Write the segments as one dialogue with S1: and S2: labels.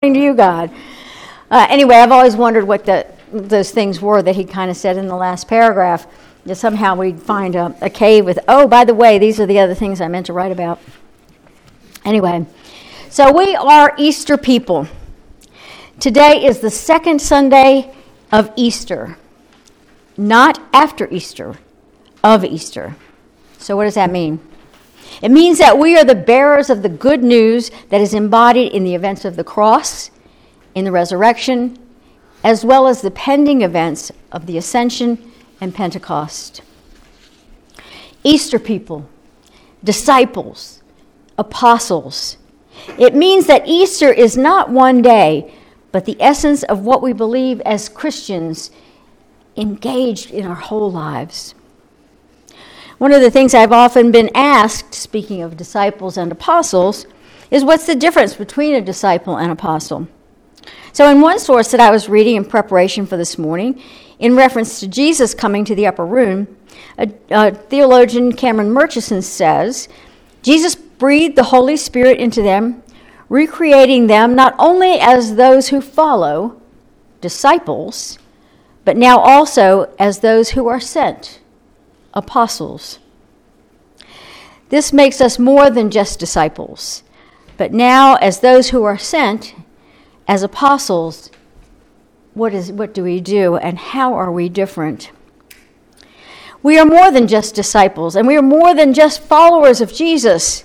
S1: To you, God. Anyway, I've always wondered what those things were that he kind of said in the last paragraph. That somehow we'd find a cave with, oh, by the way, these are the other things I meant to write about. Anyway, so we are Easter people. Today is the second Sunday of Easter. Not after Easter, of Easter. So what does that mean? It means that we are the bearers of the good news that is embodied in the events of the cross, in the resurrection, as well as the pending events of the Ascension and Pentecost. Easter people, disciples, apostles. It means that Easter is not one day, but the essence of what we believe as Christians engaged in our whole lives. One of the things I've often been asked, speaking of disciples and apostles, is what's the difference between a disciple and apostle? So in one source that I was reading in preparation for this morning, in reference to Jesus coming to the upper room, theologian Cameron Murchison says, Jesus breathed the Holy Spirit into them, recreating them not only as those who follow, disciples, but now also as those who are sent, apostles. This makes us more than just disciples, but now as those who are sent, as apostles, what do we do and how are we different? We are more than just disciples, and we are more than just followers of Jesus.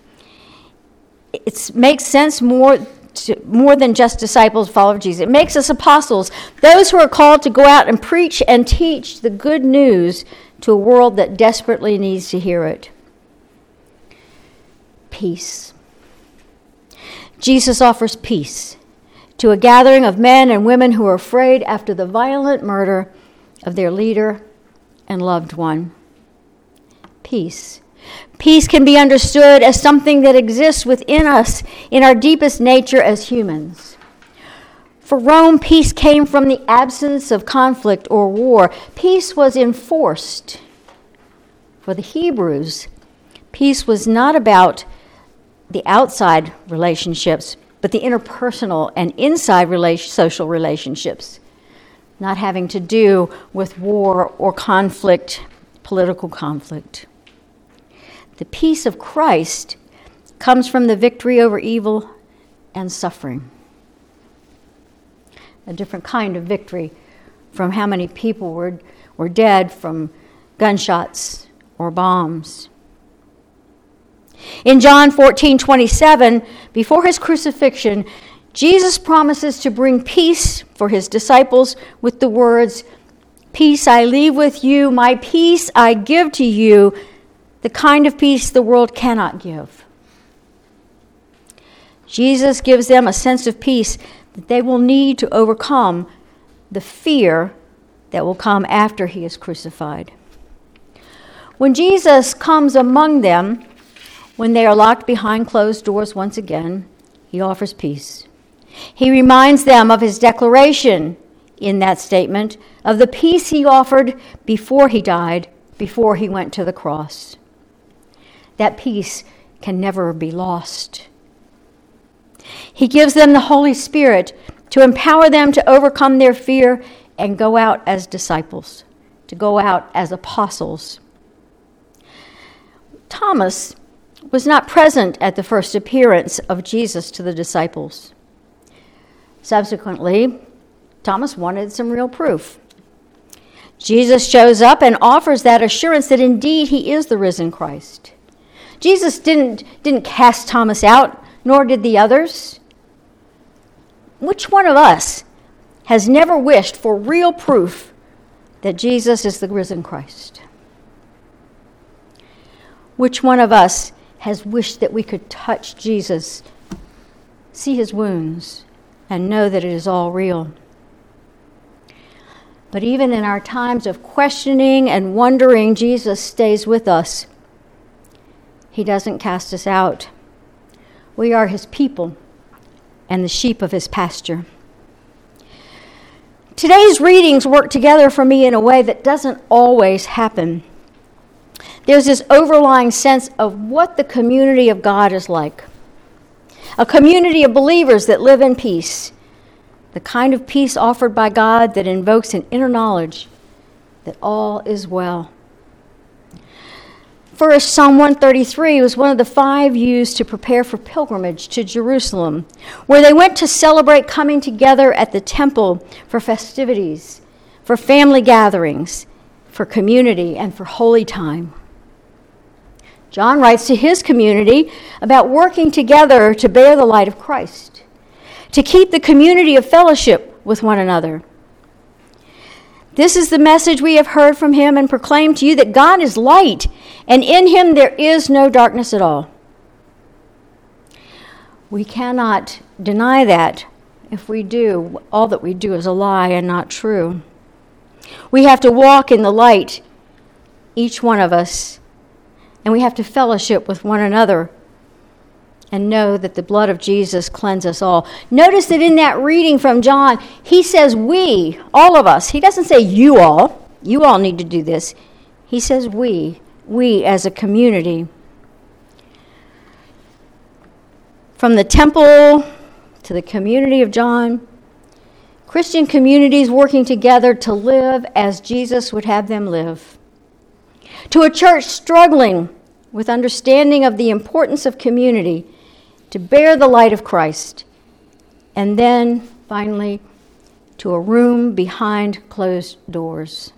S1: It makes sense more than just disciples, followers of Jesus. It makes us apostles, those who are called to go out and preach and teach the good news to a world that desperately needs to hear it. Peace. Jesus offers peace to a gathering of men and women who are afraid after the violent murder of their leader and loved one. Peace. Peace can be understood as something that exists within us in our deepest nature as humans. For Rome, peace came from the absence of conflict or war. Peace was enforced. For the Hebrews, peace was not about the outside relationships, but the interpersonal and inside social relationships, not having to do with war or conflict, political conflict. The peace of Christ comes from the victory over evil and suffering. A different kind of victory from how many people were dead from gunshots or bombs. In John 14:27, before his crucifixion, Jesus promises to bring peace for his disciples with the words, "Peace I leave with you, my peace I give to you, the kind of peace the world cannot give." Jesus gives them a sense of peace that they will need to overcome the fear that will come after he is crucified. When Jesus comes among them, when they are locked behind closed doors once again, he offers peace. He reminds them of his declaration in that statement of the peace he offered before he died, before he went to the cross. That peace can never be lost. He gives them the Holy Spirit to empower them to overcome their fear and go out as disciples, to go out as apostles. Thomas was not present at the first appearance of Jesus to the disciples. Subsequently, Thomas wanted some real proof. Jesus shows up and offers that assurance that indeed he is the risen Christ. Jesus didn't cast Thomas out, nor did the others. Which one of us has never wished for real proof that Jesus is the risen Christ? Which one of us has wished that we could touch Jesus, see his wounds, and know that it is all real? But even in our times of questioning and wondering, Jesus stays with us. He doesn't cast us out. We are his people and the sheep of his pasture. Today's readings work together for me in a way that doesn't always happen. There's this overlying sense of what the community of God is like. a community of believers that live in peace, the kind of peace offered by God that invokes an inner knowledge that all is well. First, Psalm 133 was one of the 5 used to prepare for pilgrimage to Jerusalem, where they went to celebrate coming together at the temple for festivities, for family gatherings, for community, and for holy time. John writes to his community about working together to bear the light of Christ, to keep the community of fellowship with one another. This is the message we have heard from him and proclaim to you, that God is light, and in him there is no darkness at all. We cannot deny that. If we do, all that we do is a lie and not true. We have to walk in the light, each one of us, and we have to fellowship with one another and know that the blood of Jesus cleanses us all. Notice that in that reading from John, he says we, all of us. He doesn't say you all need to do this. He says we as a community. From the temple to the community of John, Christian communities working together to live as Jesus would have them live. To a church struggling with understanding of the importance of community to bear the light of Christ. And then, finally, to a room behind closed doors.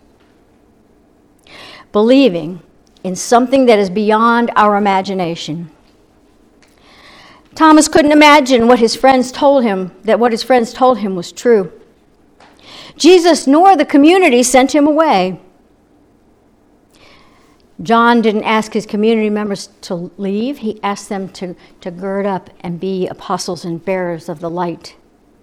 S1: Believing in something that is beyond our imagination. Thomas couldn't imagine what his friends told him was true. Jesus nor the community sent him away. John didn't ask his community members to leave. He asked them to gird up and be apostles and bearers of the light.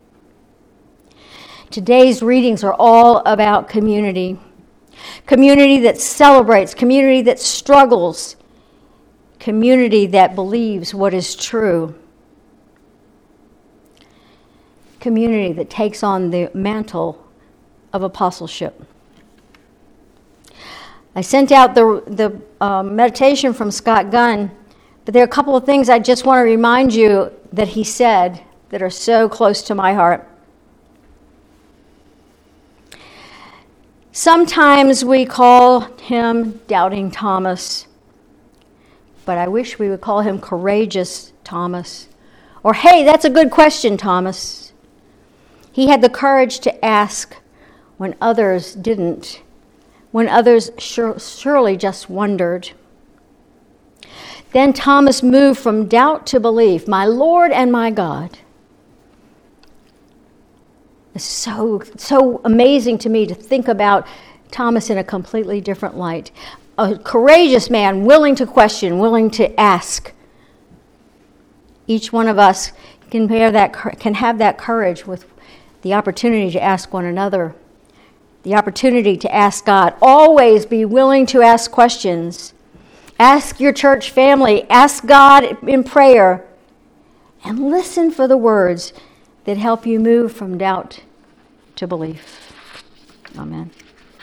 S1: Today's readings are all about community. Community that celebrates, community that struggles, community that believes what is true. Community that takes on the mantle of apostleship. I sent out the meditation from Scott Gunn, but there are a couple of things I just want to remind you that he said that are so close to my heart. Sometimes we call him Doubting Thomas, but I wish we would call him Courageous Thomas. Or, hey, that's a good question, Thomas. He had the courage to ask when others didn't. When others surely just wondered. Then Thomas moved from doubt to belief. My Lord and my God. It's so amazing to me to think about Thomas in a completely different light. A courageous man, willing to question, willing to ask. Each one of us can have that courage with the opportunity to ask one another. The opportunity to ask God. Always be willing to ask questions. Ask your church family. Ask God in prayer. And listen for the words that help you move from doubt to belief. Amen.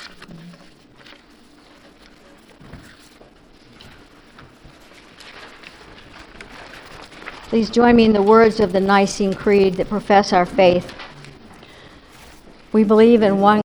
S1: Please join me in the words of the Nicene Creed that profess our faith. We believe in one